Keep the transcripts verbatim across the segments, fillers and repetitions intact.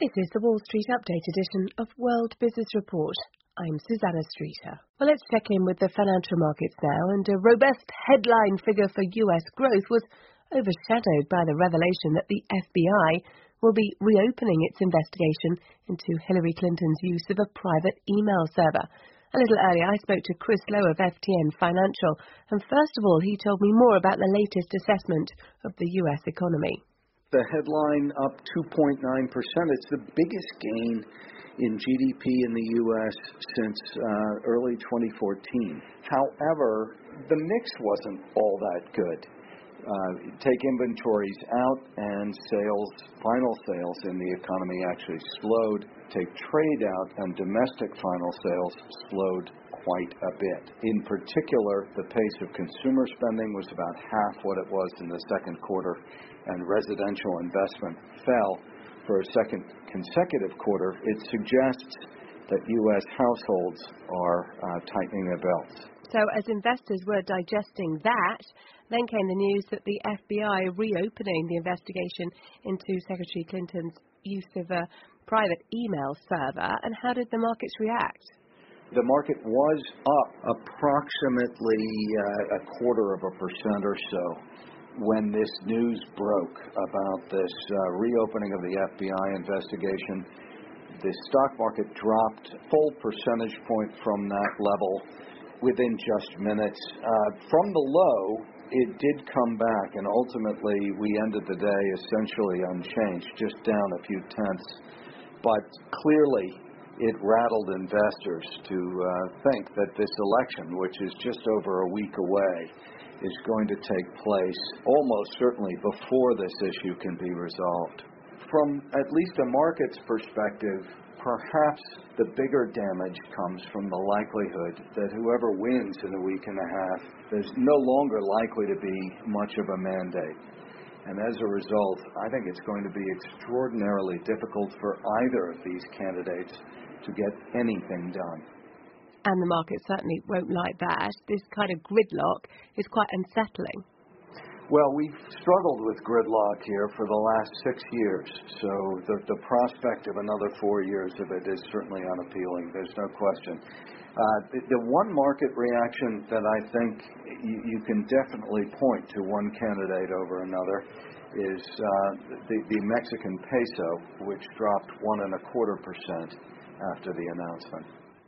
This is the Wall Street Update edition of World Business Report. I'm Susanna Streeter. Well, let's check in with the financial markets now, and a robust headline figure for U S growth was overshadowed by the revelation that the F B I will be reopening its investigation into Hillary Clinton's use of a private email server. A little earlier, I spoke to Chris Lowe of F T N Financial, and first of all, he told me more about the latest assessment of the U S economy. The headline up two point nine percent. It's the biggest gain in G D P in the U S since uh, early twenty fourteen. However, the mix wasn't all that good. Uh, take inventories out and sales, final sales in the economy actually slowed. Take trade out and domestic final sales slowed quite a bit. In particular, the pace of consumer spending was about half what it was in the second quarter, and residential investment fell for a second consecutive quarter. It suggests that U S households are uh, tightening their belts. So as investors were digesting that, then came the news that the F B I are reopening the investigation into Secretary Clinton's use of a private email server. And how did the markets react? The market was up approximately uh, a quarter of a percent or so when this news broke about this uh, reopening of the F B I investigation. The stock market dropped a full percentage point from that level within just minutes. Uh, from the low, it did come back, and ultimately we ended the day essentially unchanged, just down a few tenths. But clearly, it rattled investors to uh, think that this election, which is just over a week away, is going to take place almost certainly before this issue can be resolved. From at least a market's perspective, perhaps the bigger damage comes from the likelihood that whoever wins in a week and a half, there's no longer likely to be much of a mandate. And as a result, I think it's going to be extraordinarily difficult for either of these candidates to get anything done. And the market certainly won't like that. This kind of gridlock is quite unsettling. Well, we've struggled with gridlock here for the last six years, so the, the prospect of another four years of it is certainly unappealing. There's no question. Uh, the, the one market reaction that I think you, you can definitely point to one candidate over another is uh, the, the Mexican peso, which dropped one and a quarter percent after the announcement.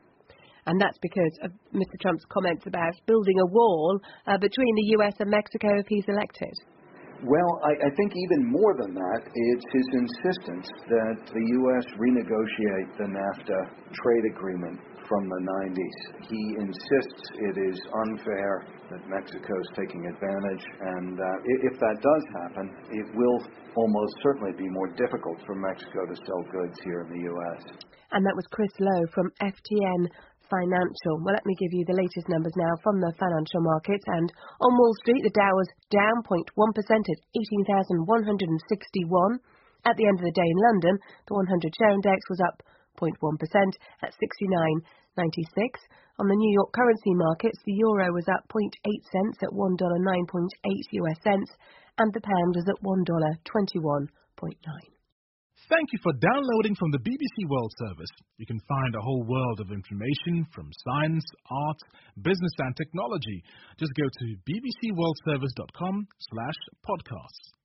And that's because of Mister Trump's comments about building a wall uh, between the U S and Mexico if he's elected. Well, I, I think even more than that, it's his insistence that the U S renegotiate the NAFTA trade agreement from the nineties. He insists it is unfair, that Mexico is taking advantage, and uh, if that does happen, it will almost certainly be more difficult for Mexico to sell goods here in the U S. And that was Chris Lowe from F T N Financial. Well, let me give you the latest numbers now from the financial markets. And on Wall Street, the Dow was down zero point one percent at eighteen thousand one hundred sixty-one. At the end of the day in London, the one hundred share index was up zero point one percent at sixty-nine ninety-six. On the New York currency markets, the euro was up zero point eight cents at one dollar nine point eight U S cents, and the pound was at one dollar twenty-one point nine. Thank you for downloading from the B B C World Service. You can find a whole world of information from science, art, business and technology. Just go to bbcworldservice dot com slash podcasts.